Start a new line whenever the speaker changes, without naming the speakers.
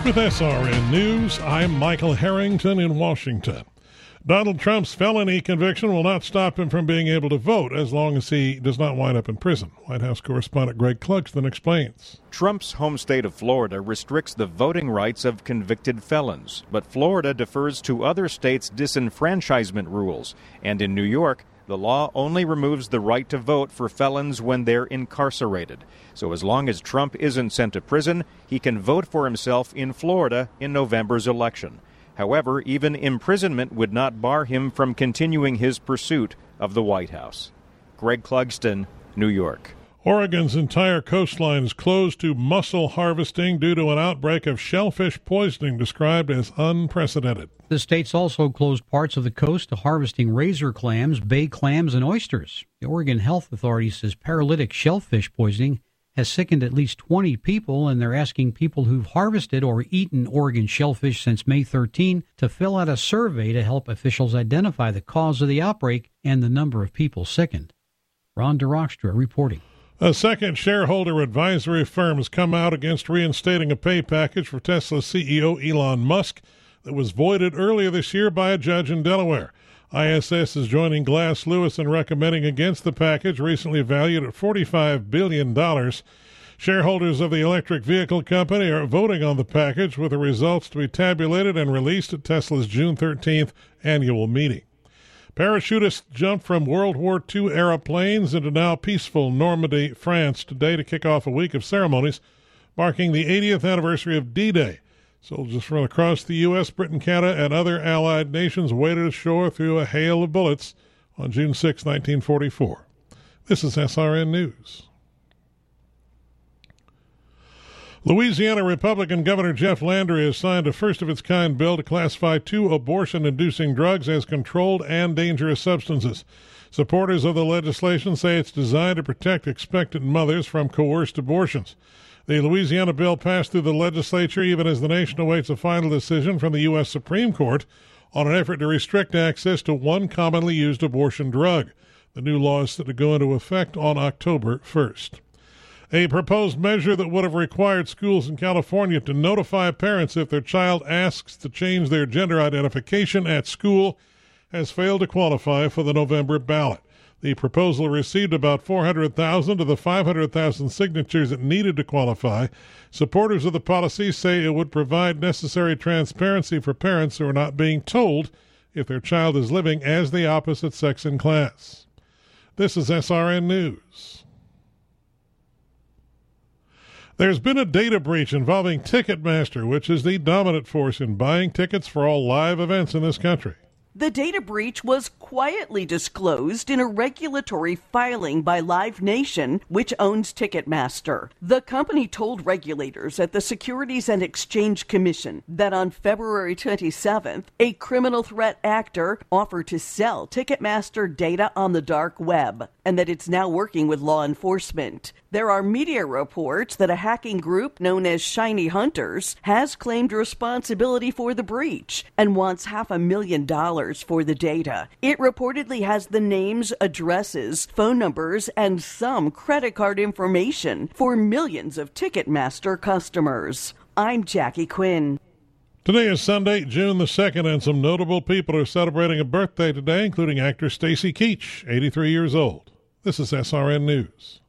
With SRN News, I'm Michael Harrington in Washington. Donald Trump's felony conviction will not stop him from being able to vote as long as he does not wind up in prison. White House correspondent Greg Clugston explains.
Trump's home state of Florida restricts the voting rights of convicted felons, but Florida defers to other states' disenfranchisement rules. And in New York, the law only removes the right to vote for felons when they're incarcerated. So as long as Trump isn't sent to prison, he can vote for himself in Florida in November's election. However, even imprisonment would not bar him from continuing his pursuit of the White House. Greg Clugston, New York.
Oregon's entire coastline is closed to mussel harvesting due to an outbreak of shellfish poisoning described as unprecedented.
The state's also closed parts of the coast to harvesting razor clams, bay clams, and oysters. The Oregon Health Authority says paralytic shellfish poisoning has sickened at least 20 people, and they're asking people who've harvested or eaten Oregon shellfish since May 13 to fill out a survey to help officials identify the cause of the outbreak and the number of people sickened. Ron DeRockstra reporting.
A second shareholder advisory firm has come out against reinstating a pay package for Tesla CEO Elon Musk that was voided earlier this year by a judge in Delaware. ISS is joining Glass Lewis in recommending against the package, recently valued at $45 billion. Shareholders of the electric vehicle company are voting on the package, with the results to be tabulated and released at Tesla's June 13th annual meeting. Parachutists jumped from World War II-era planes into now peaceful Normandy, France, today to kick off a week of ceremonies marking the 80th anniversary of D-Day. Soldiers from across the U.S., Britain, Canada, and other Allied nations waded ashore through a hail of bullets on June 6, 1944. This is SRN News. Louisiana Republican Governor Jeff Landry has signed a first-of-its-kind bill to classify 2 abortion-inducing drugs as controlled and dangerous substances. Supporters of the legislation say it's designed to protect expectant mothers from coerced abortions. The Louisiana bill passed through the legislature even as the nation awaits a final decision from the U.S. Supreme Court on an effort to restrict access to one commonly used abortion drug. The new law is set to go into effect on October 1st. A proposed measure that would have required schools in California to notify parents if their child asks to change their gender identification at school has failed to qualify for the November ballot. The proposal received about 400,000 of the 500,000 signatures it needed to qualify. Supporters of the policy say it would provide necessary transparency for parents who are not being told if their child is living as the opposite sex in class. This is SRN News. There's been a data breach involving Ticketmaster, which is the dominant force in buying tickets for all live events in this country.
The data breach was quietly disclosed in a regulatory filing by Live Nation, which owns Ticketmaster. The company told regulators at the Securities and Exchange Commission that on February 27th, a criminal threat actor offered to sell Ticketmaster data on the dark web, and that it's now working with law enforcement. There are media reports that a hacking group known as Shiny Hunters has claimed responsibility for the breach and wants $500,000 for the data. It reportedly has the names, addresses, phone numbers, and some credit card information for millions of Ticketmaster customers. I'm Jackie Quinn.
Today is Sunday, June the 2nd, and some notable people are celebrating a birthday today, including actor Stacy Keach, 83 years old. This is SRN News.